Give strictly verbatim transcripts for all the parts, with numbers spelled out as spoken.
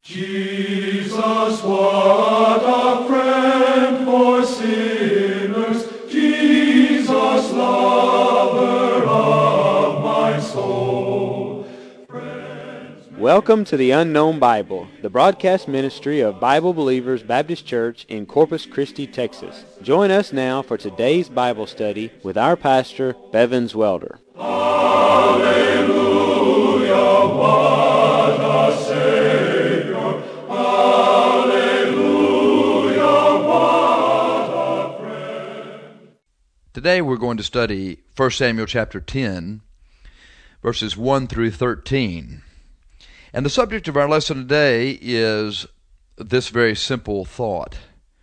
Jesus, what a friend for sinners, Jesus, lover of my soul. Friends, Welcome to the Unknown Bible, the broadcast ministry of Bible Believers Baptist Church in Corpus Christi, Texas. Join us now for today's Bible study with our pastor, Bevins Welder. Hallelujah, what a Savior. Hallelujah, what a friend. Today we're going to study First Samuel chapter ten, verses one through thirteen. And the subject of our lesson today is this very simple thought: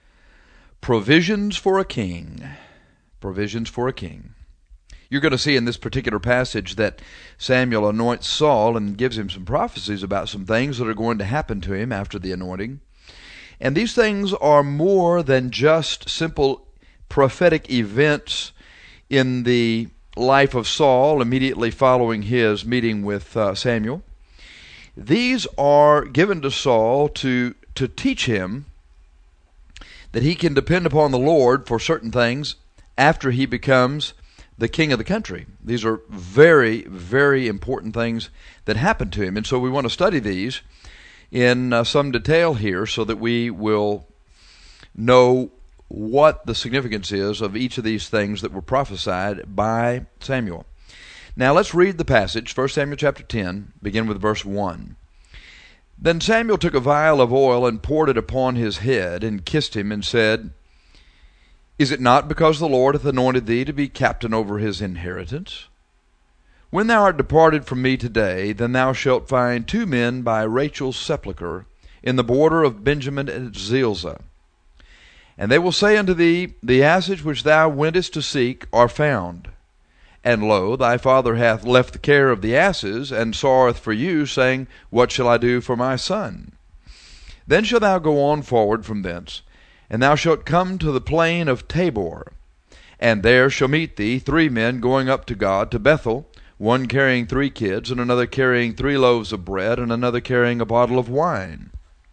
provisions for a king. Provisions for a king. You're going to see in this particular passage that Samuel anoints Saul and gives him some prophecies about some things that are going to happen to him after the anointing. And these things are more than just simple prophetic events in the life of Saul immediately following his meeting with uh, Samuel. These are given to Saul to, to teach him that he can depend upon the Lord for certain things after he becomes the king of the country. These are very, very important things that happen to him. And so we want to study these in uh, some detail here so that we will know what the significance is of each of these things that were prophesied by Samuel. Now let's read the passage, First Samuel chapter ten, begin with verse one. Then Samuel took a vial of oil and poured it upon his head and kissed him and said, Is it not because the Lord hath anointed thee to be captain over his inheritance? When thou art departed from me today, then thou shalt find two men by Rachel's sepulchre in the border of Benjamin at Zelzah. And they will say unto thee, The asses which thou wentest to seek are found. And lo, thy father hath left the care of the asses, and sorroweth for you, saying, What shall I do for my son? Then shalt thou go on forward from thence, and thou shalt come to the plain of Tabor. And there shall meet thee three men going up to God to Bethel, one carrying three kids, and another carrying three loaves of bread, and another carrying a bottle of wine.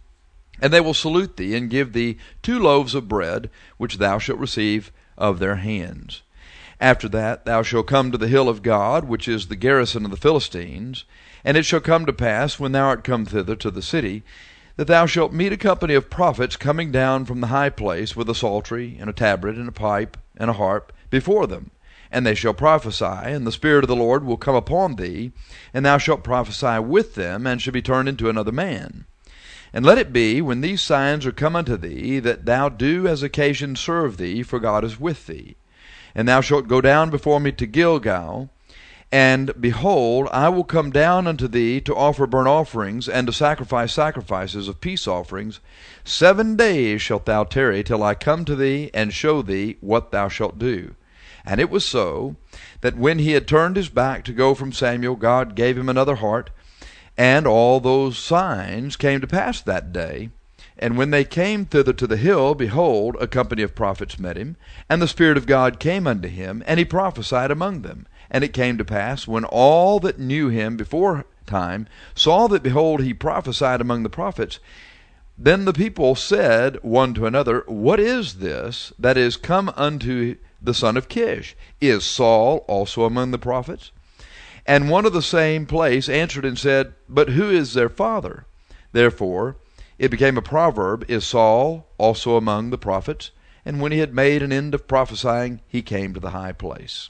And they will salute thee, and give thee two loaves of bread, which thou shalt receive of their hands. After that thou shalt come to the hill of God, which is the garrison of the Philistines. And it shall come to pass, when thou art come thither to the city, that thou shalt meet a company of prophets coming down from the high place with a psaltery, and a tabret, and a pipe, and a harp before them. And they shall prophesy, and the Spirit of the Lord will come upon thee, and thou shalt prophesy with them, and shall be turned into another man. And let it be, when these signs are come unto thee, that thou do as occasion serve thee, for God is with thee. And thou shalt go down before me to Gilgal, and behold, I will come down unto thee to offer burnt offerings, and to sacrifice sacrifices of peace offerings. Seven days shalt thou tarry till I come to thee, and show thee what thou shalt do. And it was so, that when he had turned his back to go from Samuel, God gave him another heart, and all those signs came to pass that day. And when they came thither to the hill, behold, a company of prophets met him, and the Spirit of God came unto him, and he prophesied among them. And it came to pass, when all that knew him before time saw that, behold, he prophesied among the prophets, then the people said one to another, What is this that is come unto the son of Kish? Is Saul also among the prophets? And one of the same place answered and said, But who is their father? Therefore it became a proverb, Is Saul also among the prophets? And when he had made an end of prophesying, he came to the high place.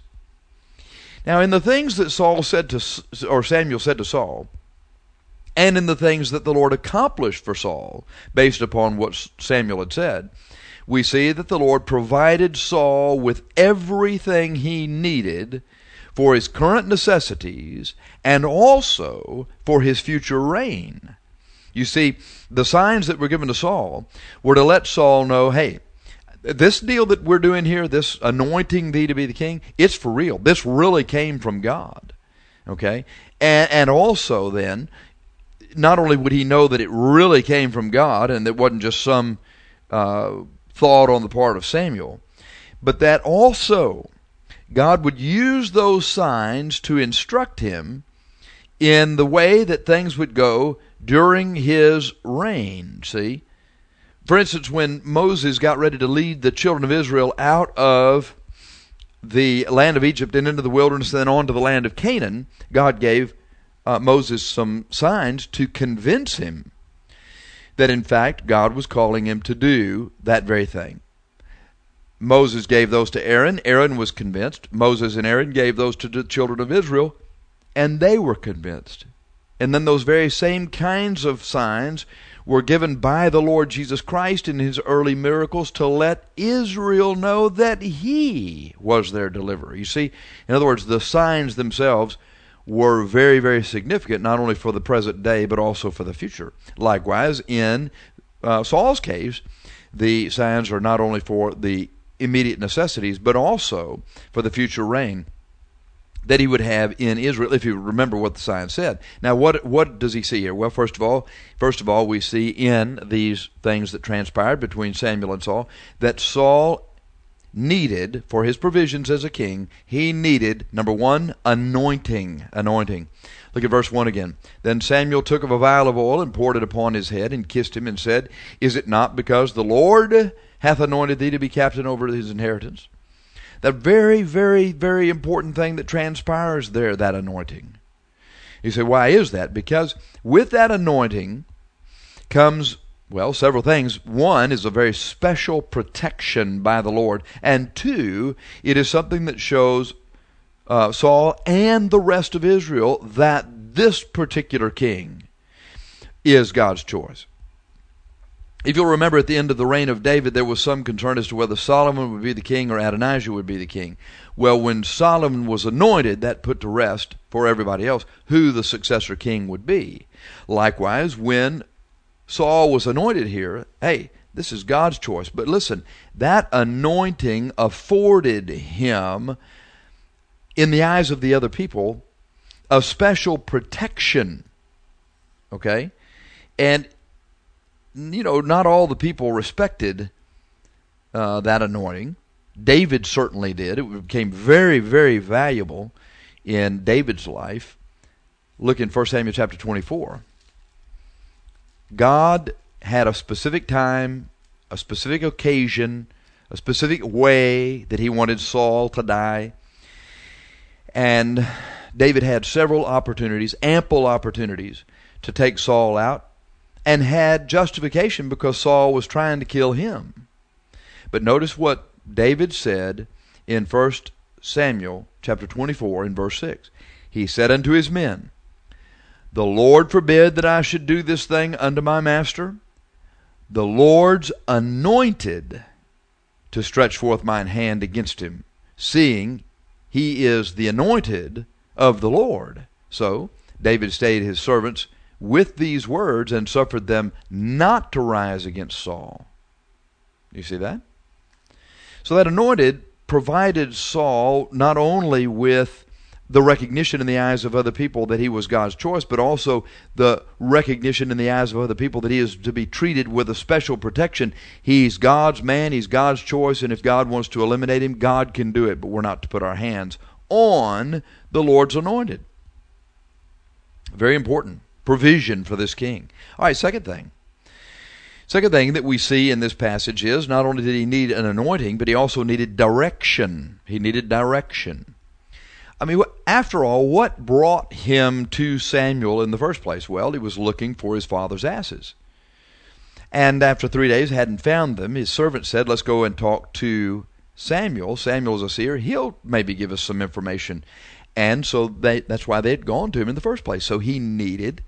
Now in the things that Saul said to, or Samuel said to Saul, and in the things that the Lord accomplished for Saul, based upon what Samuel had said, we see that the Lord provided Saul with everything he needed for his current necessities and also for his future reign. You see, the signs that were given to Saul were to let Saul know, hey, this deal that we're doing here, this anointing thee to be the king, it's for real. This really came from God. Okay? And, and also then, not only would he know that it really came from God and it wasn't just some uh, thought on the part of Samuel, but that also God would use those signs to instruct him in the way that things would go during his reign. See? For instance, when Moses got ready to lead the children of Israel out of the land of Egypt and into the wilderness and then on to the land of Canaan, God gave uh, Moses some signs to convince him that in fact God was calling him to do that very thing. Moses gave those to Aaron. Aaron was convinced. Moses and Aaron gave those to the children of Israel, and they were convinced. And then those very same kinds of signs were given by the Lord Jesus Christ in his early miracles to let Israel know that he was their deliverer. You see, in other words, the signs themselves were very, very significant, not only for the present day, but also for the future. Likewise, in uh, Saul's case, the signs are not only for the immediate necessities, but also for the future reign that he would have in Israel, if you remember what the sign said. Now, what what does he see here? Well, first of all, first of all, we see in these things that transpired between Samuel and Saul that Saul needed, for his provisions as a king, he needed, number one, anointing. Anointing. Look at verse one again. Then Samuel took of a vial of oil and poured it upon his head and kissed him and said, Is it not because the Lord hath anointed thee to be captain over his inheritance? That very, very, very important thing that transpires there, that anointing. You say, why is that? Because with that anointing comes, well, several things. One is a very special protection by the Lord. And two, it is something that shows uh, Saul and the rest of Israel that this particular king is God's choice. If you'll remember, at the end of the reign of David, there was some concern as to whether Solomon would be the king or Adonijah would be the king. Well, when Solomon was anointed, that put to rest for everybody else who the successor king would be. Likewise, when Saul was anointed here, hey, this is God's choice. But listen, that anointing afforded him, in the eyes of the other people, a special protection. Okay? And you know, not all the people respected uh, that anointing. David certainly did. It became very, very valuable in David's life. Look in First Samuel chapter twenty-four. God had a specific time, a specific occasion, a specific way that he wanted Saul to die. And David had several opportunities, ample opportunities, to take Saul out, and had justification because Saul was trying to kill him. But notice what David said in First Samuel chapter twenty-four in verse six. He said unto his men, The Lord forbid that I should do this thing unto my master. The Lord's anointed to stretch forth mine hand against him, seeing he is the anointed of the Lord. So David stayed his servants with these words and suffered them not to rise against Saul. You see that? So that anointed provided Saul not only with the recognition in the eyes of other people that he was God's choice, but also the recognition in the eyes of other people that he is to be treated with a special protection. He's God's man, he's God's choice, and if God wants to eliminate him, God can do it, but we're not to put our hands on the Lord's anointed. Very important provision for this king. All right, second thing. Second thing that we see in this passage is not only did he need an anointing, but he also needed direction. He needed direction. I mean, after all, what brought him to Samuel in the first place? Well, he was looking for his father's asses. And after three days hadn't found them, his servant said, let's go and talk to Samuel. Samuel's a seer. He'll maybe give us some information. And so they, that's why they had gone to him in the first place. So he needed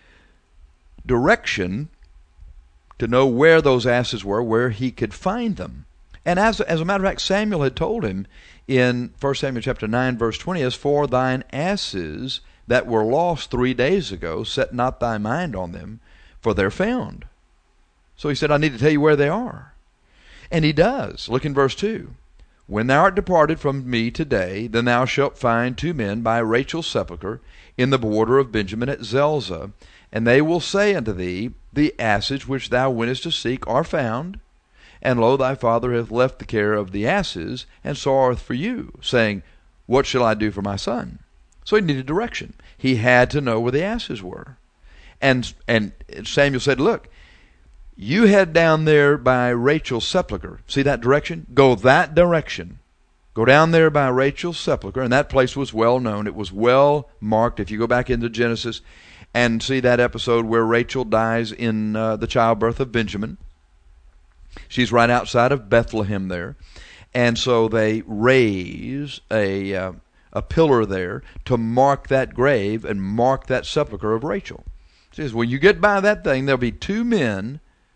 direction to know where those asses were, where he could find them. And as, as a matter of fact, Samuel had told him in First Samuel chapter nine, verse twenty, As for thine asses that were lost three days ago, set not thy mind on them, for they're found. So he said, I need to tell you where they are. And he does. Look in verse two. When thou art departed from me today, then thou shalt find two men by Rachel's sepulchre in the border of Benjamin at Zelzah, and they will say unto thee, The asses which thou wentest to seek are found, and lo, thy father hath left the care of the asses, and sorroweth for you, saying, What shall I do for my son? So he needed direction. He had to know where the asses were. And, and Samuel said, look, you head down there by Rachel's sepulcher. See that direction? Go that direction. Go down there by Rachel's sepulcher, and that place was well known. It was well marked. If you go back into Genesis and see that episode where Rachel dies in uh, the childbirth of Benjamin, she's right outside of Bethlehem there. And so they raise a, uh, a pillar there to mark that grave and mark that sepulcher of Rachel. It says, when you get by that thing, there'll be two men,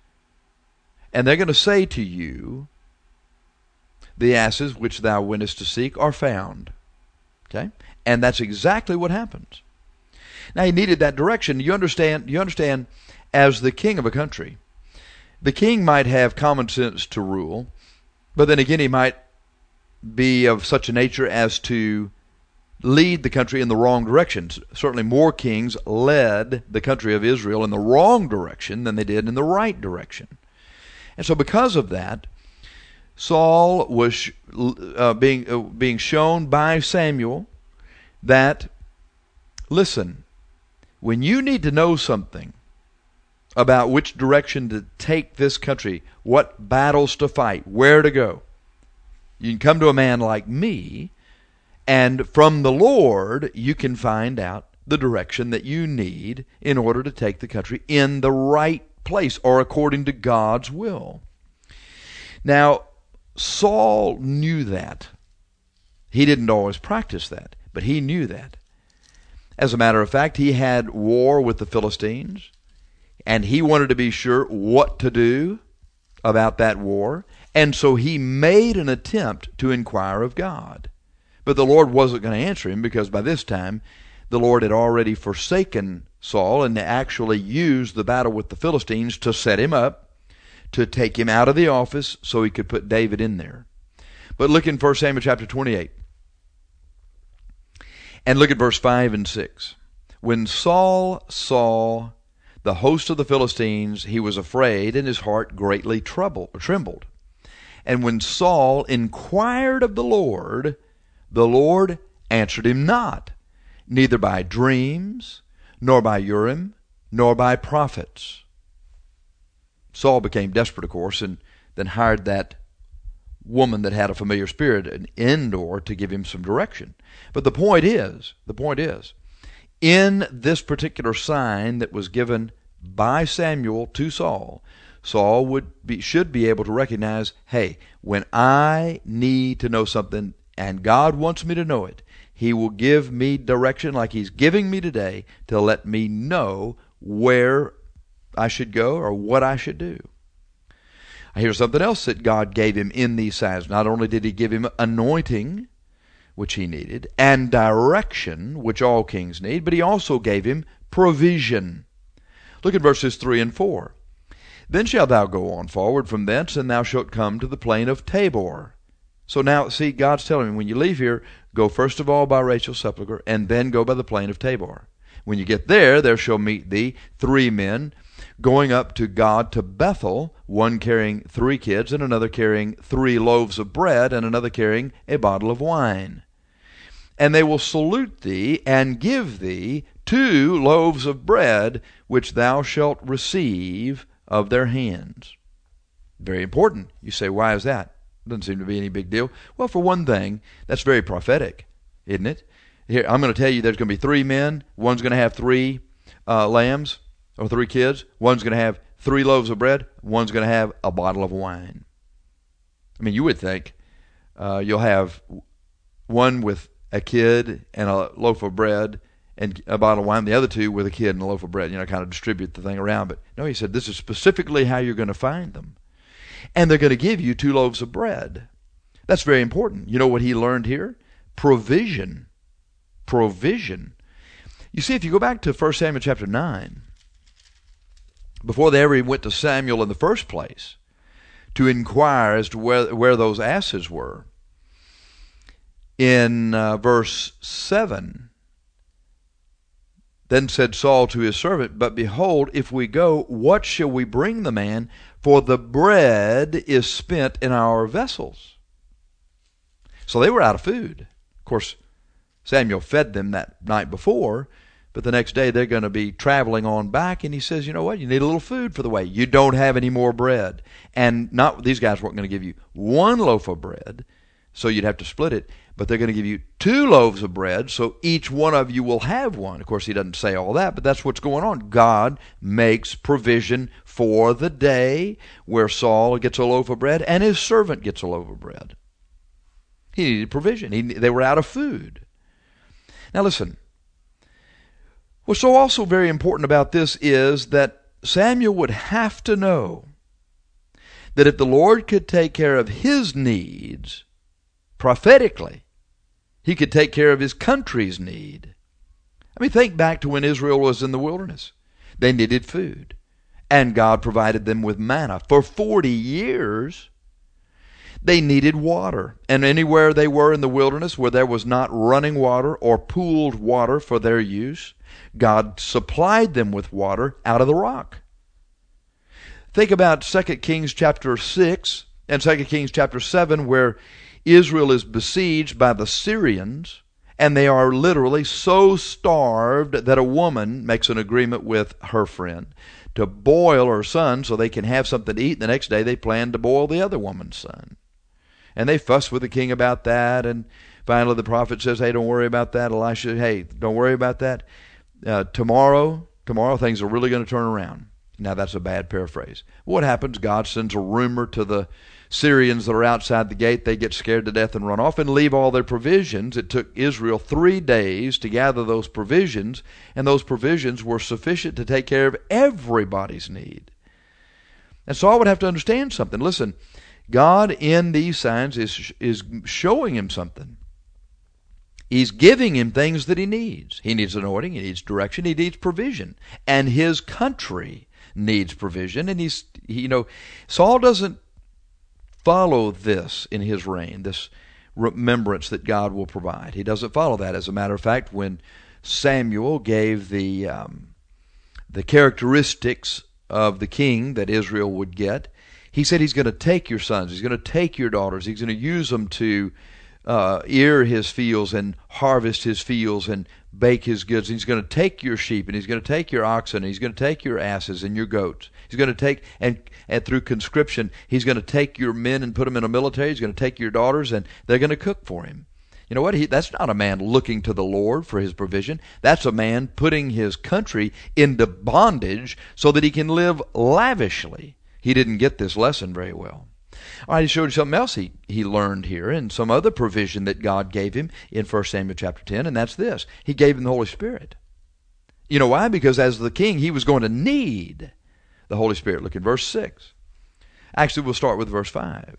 and they're going to say to you, the asses which thou wentest to seek are found. Okay? And that's exactly what happens. Now, he needed that direction. You understand, you understand, as the king of a country, the king might have common sense to rule, but then again, he might be of such a nature as to lead the country in the wrong direction. Certainly more kings led the country of Israel in the wrong direction than they did in the right direction. And so because of that, Saul was uh, being uh, being shown by Samuel that, listen, when you need to know something about which direction to take this country, what battles to fight, where to go, you can come to a man like me, and from the Lord you can find out the direction that you need in order to take the country in the right place or according to God's will. Now, Saul knew that. He didn't always practice that, but he knew that. As a matter of fact, he had war with the Philistines, and he wanted to be sure what to do about that war, and so he made an attempt to inquire of God. But the Lord wasn't going to answer him, because by this time the Lord had already forsaken Saul and actually used the battle with the Philistines to set him up, to take him out of the office so he could put David in there. But look in First Samuel chapter twenty-eight. And look at verse five and six. When Saul saw the host of the Philistines, he was afraid, and his heart greatly troubled, trembled. And when Saul inquired of the Lord, the Lord answered him not, neither by dreams, nor by Urim, nor by prophets. Saul became desperate, of course, and then hired that woman that had a familiar spirit, an Endor, to give him some direction. But the point is, the point is, in this particular sign that was given by Samuel to Saul, Saul would be, should be able to recognize, hey, when I need to know something and God wants me to know it, he will give me direction like he's giving me today to let me know where I should go or what I should do. Here's something else that God gave him in these signs. Not only did he give him anointing, which he needed, and direction, which all kings need, but he also gave him provision. Look at verses three and four. Then shalt thou go on forward from thence, and thou shalt come to the plain of Tabor. So now, see, God's telling me, when you leave here, go first of all by Rachel's sepulcher, and then go by the plain of Tabor. When you get there, there shall meet thee three men going up to God to Bethel, one carrying three kids, and another carrying three loaves of bread, and another carrying a bottle of wine. And they will salute thee, and give thee two loaves of bread, which thou shalt receive of their hands. Very important. You say, why is that? Doesn't seem to be any big deal. Well, for one thing, that's very prophetic, isn't it? Here, I'm going to tell you there's going to be three men. One's going to have three uh, lambs, or three kids. One's going to have three loaves of bread. One's going to have a bottle of wine. I mean, you would think uh, you'll have one with a kid and a loaf of bread and a bottle of wine, the other two with a kid and a loaf of bread, you know, kind of distribute the thing around. But no, he said, this is specifically how you're going to find them. And they're going to give you two loaves of bread. That's very important. You know what he learned here? Provision. Provision. You see, if you go back to First Samuel chapter nine, before they ever even went to Samuel in the first place to inquire as to where, where those asses were, in uh, verse seven, then said Saul to his servant, but behold, if we go, what shall we bring the man? For the bread is spent in our vessels. So they were out of food. Of course, Samuel fed them that night before, But the next day they're going to be traveling on back, and he says, you know what, you need a little food for the way. You don't have any more bread. And not these guys weren't going to give you one loaf of bread, so you'd have to split it, but they're going to give you two loaves of bread, so each one of you will have one. Of course, he doesn't say all that, but that's what's going on. God makes provision for the day where Saul gets a loaf of bread and his servant gets a loaf of bread. He needed provision. He, they were out of food. Now listen. What's so also very important about this is that Samuel would have to know that if the Lord could take care of his needs prophetically, he could take care of his country's need. I mean, think back to when Israel was in the wilderness. They needed food, and God provided them with manna. For forty years, they needed water. And anywhere they were in the wilderness where there was not running water or pooled water for their use, God supplied them with water out of the rock. Think about Second Kings chapter six and Second Kings chapter seven, where Israel is besieged by the Syrians, and they are literally so starved that a woman makes an agreement with her friend to boil her son so they can have something to eat. The next day they plan to boil the other woman's son. And they fuss with the king about that, and finally the prophet says, hey, don't worry about that. Elisha, hey, don't worry about that. Uh, tomorrow, tomorrow things are really going to turn around. Now that's a bad paraphrase. What happens? God sends a rumor to the Syrians that are outside the gate. They get scared to death and run off and leave all their provisions. It took Israel three days to gather those provisions, and those provisions were sufficient to take care of everybody's need. And so I would have to understand something. Listen, God in these signs is, is showing him something. He's giving him things that he needs. He needs anointing, he needs direction, he needs provision. And his country needs provision. And he's, he, you know, Saul doesn't follow this in his reign, this remembrance that God will provide. He doesn't follow that. As a matter of fact, when Samuel gave the um, the characteristics of the king that Israel would get, he said he's going to take your sons, he's going to take your daughters, he's going to use them to uh, ear his fields and harvest his fields and bake his goods. He's going to take your sheep, and he's going to take your oxen, and he's going to take your asses and your goats. He's going to take, and, and through conscription, he's going to take your men and put them in a military. He's going to take your daughters, and they're going to cook for him. You know what? He, that's not a man looking to the Lord for his provision. That's a man putting his country into bondage so that he can live lavishly. He didn't get this lesson very well. All right, he showed you something else he, he learned here, and some other provision that God gave him in First Samuel chapter ten, and that's this. He gave him the Holy Spirit. You know why? Because as the king, he was going to need the Holy Spirit. Look at verse six. Actually, we'll start with verse five.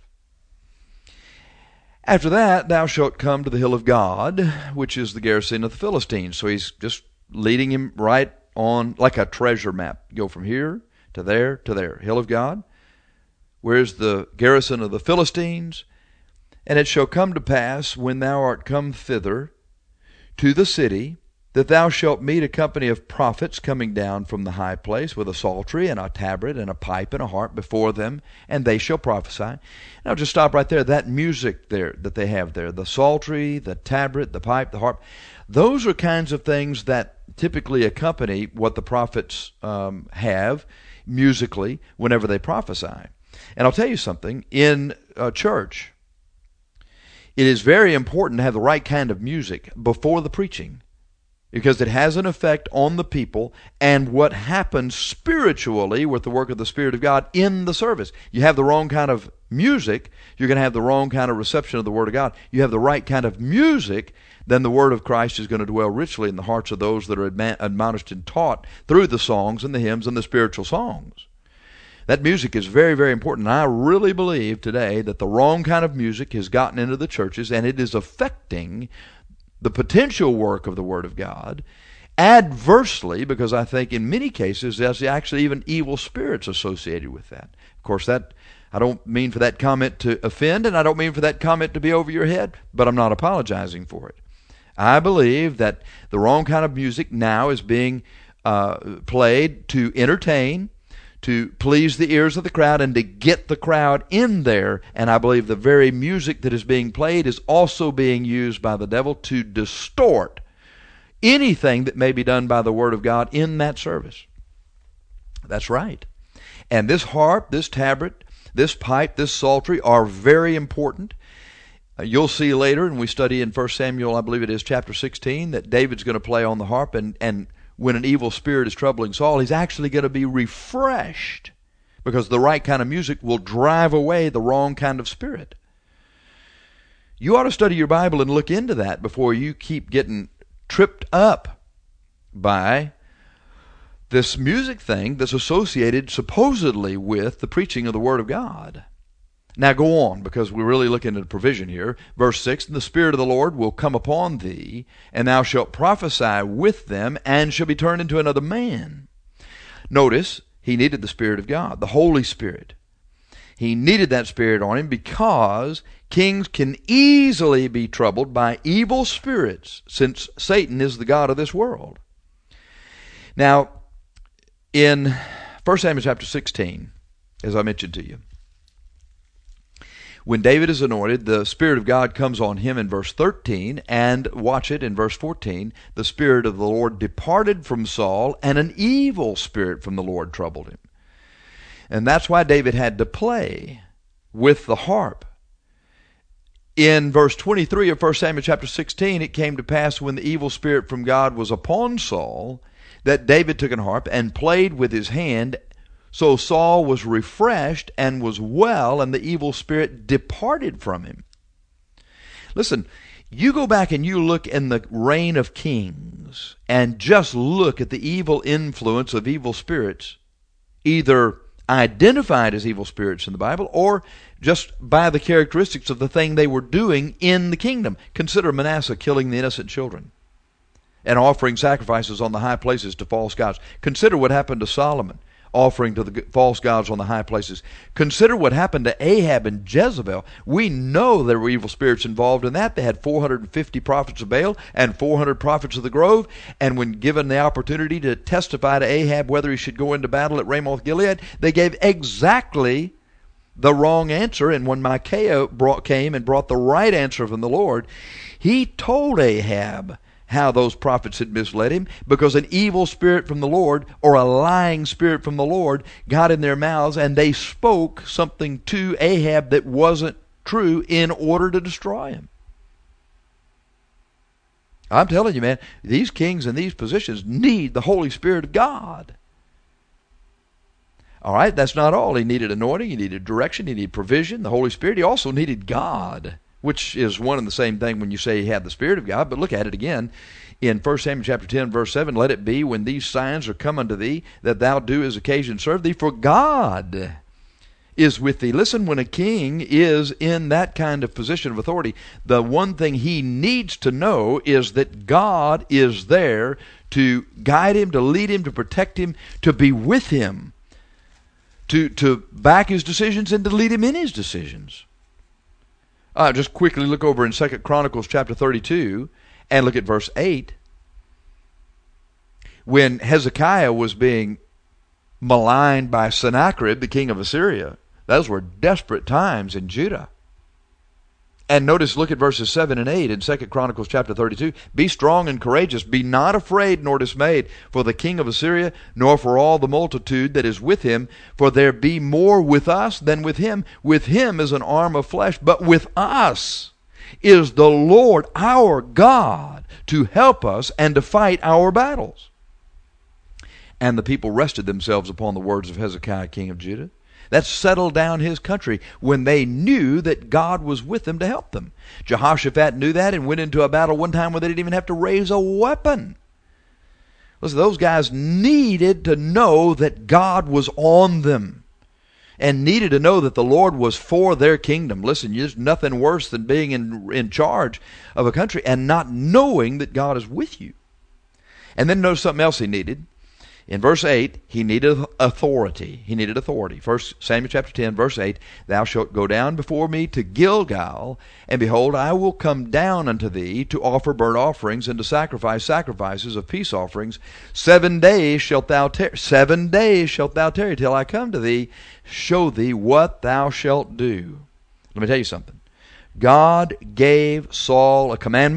After that, thou shalt come to the hill of God, which is the garrison of the Philistines. So he's just leading him right on, like a treasure map. Go from here to there to there. Hill of God. Where's the garrison of the Philistines? And it shall come to pass, when thou art come thither to the city, that thou shalt meet a company of prophets coming down from the high place with a psaltery and a tabret and a pipe and a harp before them, and they shall prophesy. And I'll just stop right there. That music there that they have there, the psaltery, the tabret, the pipe, the harp, those are kinds of things that typically accompany what the prophets um, have musically whenever they prophesy. And I'll tell you something, in a church, it is very important to have the right kind of music before the preaching, because it has an effect on the people and what happens spiritually with the work of the Spirit of God in the service. You have the wrong kind of music, you're going to have the wrong kind of reception of the Word of God. You have the right kind of music, then the Word of Christ is going to dwell richly in the hearts of those that are admonished and taught through the songs and the hymns and the spiritual songs. That music is very, very important. And I really believe today that the wrong kind of music has gotten into the churches, and it is affecting the potential work of the Word of God adversely, because I think in many cases there's actually even evil spirits associated with that. Of course, that I don't mean for that comment to offend, and I don't mean for that comment to be over your head, but I'm not apologizing for it. I believe that the wrong kind of music now is being uh, played to entertain, to please the ears of the crowd, and to get the crowd in there. And I believe the very music that is being played is also being used by the devil to distort anything that may be done by the Word of God in that service. That's right. And this harp, this tabret, this pipe, this psaltery are very important. Uh, you'll see later, and we study in First Samuel, I believe it is chapter sixteen, that David's going to play on the harp, and, and when an evil spirit is troubling Saul, he's actually going to be refreshed, because the right kind of music will drive away the wrong kind of spirit. You ought to study your Bible and look into that before you keep getting tripped up by this music thing that's associated supposedly with the preaching of the Word of God. Now go on, because we're really looking at a provision here. Verse six, "And the Spirit of the Lord will come upon thee, and thou shalt prophesy with them, and shall be turned into another man." Notice, he needed the Spirit of God, the Holy Spirit. He needed that Spirit on him because kings can easily be troubled by evil spirits, since Satan is the god of this world. Now, in First Samuel chapter sixteen, as I mentioned to you, when David is anointed, the Spirit of God comes on him in verse thirteen, and watch it in verse fourteen, "The Spirit of the Lord departed from Saul, and an evil spirit from the Lord troubled him." And that's why David had to play with the harp. In verse twenty-three of First Samuel chapter sixteen, it came to pass when the evil spirit from God was upon Saul, that David took an harp and played with his hand. So Saul was refreshed and was well, and the evil spirit departed from him. Listen, you go back and you look in the reign of kings, and just look at the evil influence of evil spirits, either identified as evil spirits in the Bible, or just by the characteristics of the thing they were doing in the kingdom. Consider Manasseh killing the innocent children and offering sacrifices on the high places to false gods. Consider what happened to Solomon, offering to the false gods on the high places. Consider what happened to Ahab and Jezebel. We know there were evil spirits involved in that. They had four hundred fifty prophets of Baal and four hundred prophets of the grove, and when given the opportunity to testify to Ahab whether he should go into battle at Ramoth Gilead, they gave exactly the wrong answer. And when Micaiah brought, came and brought the right answer from the Lord, he told Ahab how those prophets had misled him, because an evil spirit from the Lord, or a lying spirit from the Lord, got in their mouths, and they spoke something to Ahab that wasn't true in order to destroy him. I'm telling you, man, these kings in these positions need the Holy Spirit of God. All right, that's not all. He needed anointing, he needed direction, he needed provision, the Holy Spirit. He also needed God, which is one and the same thing when you say he had the Spirit of God. But look at it again in First Samuel chapter ten, verse seven. "Let it be, when these signs are come unto thee, that thou do as occasion serve thee, for God is with thee." Listen, when a king is in that kind of position of authority, the one thing he needs to know is that God is there to guide him, to lead him, to protect him, to be with him, to, to back his decisions and to lead him in his decisions. Uh, just quickly look over in Second Chronicles chapter thirty-two and look at verse eight. When Hezekiah was being maligned by Sennacherib, the king of Assyria, those were desperate times in Judah. And notice, look at verses seven and eight in Second Chronicles chapter thirty-two. "Be strong and courageous, be not afraid nor dismayed for the king of Assyria, nor for all the multitude that is with him. For there be more with us than with him. With him is an arm of flesh, but with us is the Lord our God to help us and to fight our battles." And the people rested themselves upon the words of Hezekiah, king of Judah. That settled down his country when they knew that God was with them to help them. Jehoshaphat knew that and went into a battle one time where they didn't even have to raise a weapon. Listen, those guys needed to know that God was on them, and needed to know that the Lord was for their kingdom. Listen, there's nothing worse than being in, in charge of a country and not knowing that God is with you. And then notice something else he needed. In verse eight, he needed authority. He needed authority. First Samuel chapter ten, verse eight, "Thou shalt go down before me to Gilgal, and behold, I will come down unto thee to offer burnt offerings and to sacrifice sacrifices of peace offerings. Seven days shalt thou tarry, seven days shalt thou tarry till I come to thee, show thee what thou shalt do." Let me tell you something. God gave Saul a commandment,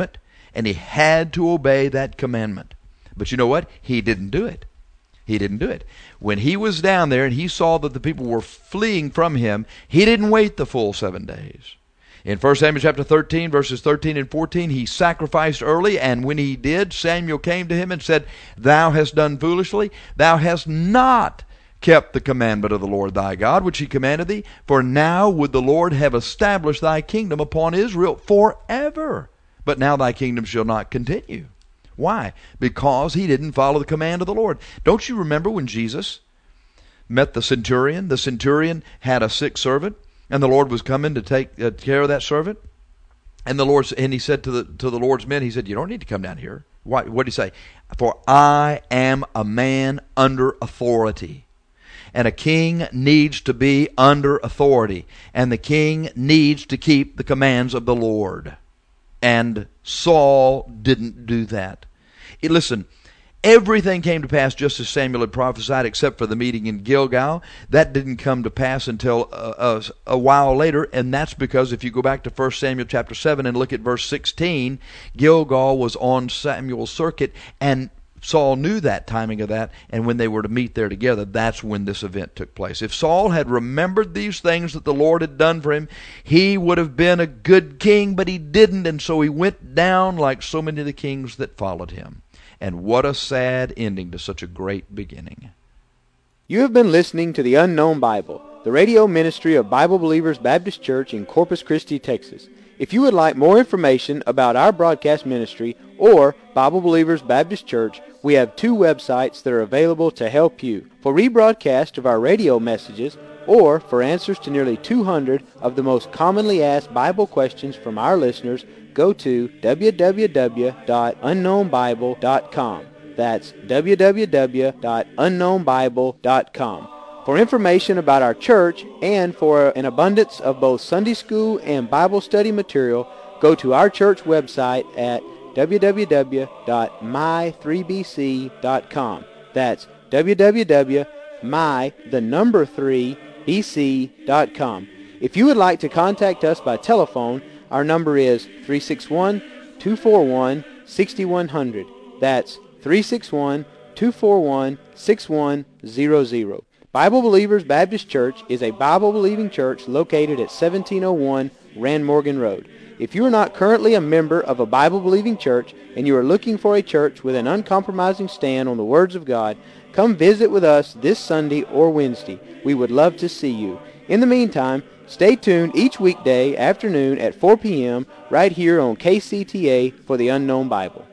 and he had to obey that commandment. But you know what? He didn't do it. He didn't do it. When he was down there and he saw that the people were fleeing from him, he didn't wait the full seven days. In First Samuel chapter thirteen, verses thirteen and fourteen, he sacrificed early, and when he did, Samuel came to him and said, "Thou hast done foolishly. Thou hast not kept the commandment of the Lord thy God, which he commanded thee. For now would the Lord have established thy kingdom upon Israel forever. But now thy kingdom shall not continue." Why? Because he didn't follow the command of the Lord. Don't you remember when Jesus met the centurion? The centurion had a sick servant, and the Lord was coming to take uh, care of that servant. And the Lord, and he said to the to the Lord's men, he said, "You don't need to come down here." Why? What did he say? "For I am a man under authority." And a king needs to be under authority. And the king needs to keep the commands of the Lord. And Saul didn't do that. It, listen, everything came to pass just as Samuel had prophesied, except for the meeting in Gilgal. That didn't come to pass until uh, a, a while later, and that's because if you go back to First Samuel chapter seven and look at verse sixteen, Gilgal was on Samuel's circuit, and Saul knew that timing of that, and when they were to meet there together, that's when this event took place. If Saul had remembered these things that the Lord had done for him, he would have been a good king, but he didn't, and so he went down like so many of the kings that followed him. And what a sad ending to such a great beginning. You have been listening to The Unknown Bible, the radio ministry of Bible Believers Baptist Church in Corpus Christi, Texas. If you would like more information about our broadcast ministry or Bible Believers Baptist Church, we have two websites that are available to help you. For rebroadcast of our radio messages or for answers to nearly two hundred of the most commonly asked Bible questions from our listeners, go to w w w dot unknown bible dot com. That's w w w dot unknown bible dot com. For information about our church and for an abundance of both Sunday school and Bible study material, go to our church website at w w w dot my three b c dot com. That's w w w dot my, the number three, b c dot com. If you would like to contact us by telephone, our number is three six one, two four one, six one zero zero. That's three six one, two four one, six one zero zero. Bible Believers Baptist Church is a Bible-believing church located at seventeen oh one Rand Morgan Road. If you are not currently a member of a Bible-believing church and you are looking for a church with an uncompromising stand on the words of God, come visit with us this Sunday or Wednesday. We would love to see you. In the meantime, stay tuned each weekday afternoon at four p.m. right here on K C T A for the Unknown Bible.